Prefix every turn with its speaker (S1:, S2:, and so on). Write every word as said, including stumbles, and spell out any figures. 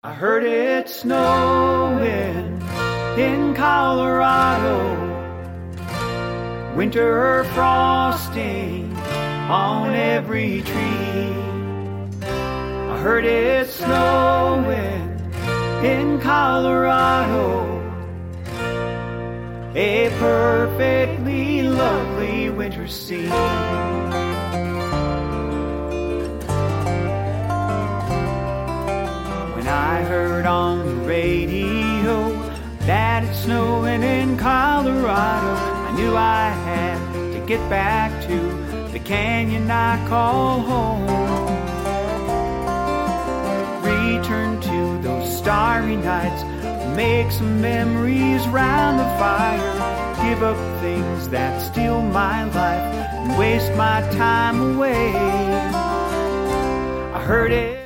S1: I heard it snowing in Colorado, winter frosting on every tree. I heard it snowing in Colorado, a perfectly lovely winter scene. When I heard on the radio that it's snowing in Colorado, I knew I had to get back to the canyon I call home. Return to those starry nights, make some memories round the fire, give up things that steal my life and waste my time away. I heard it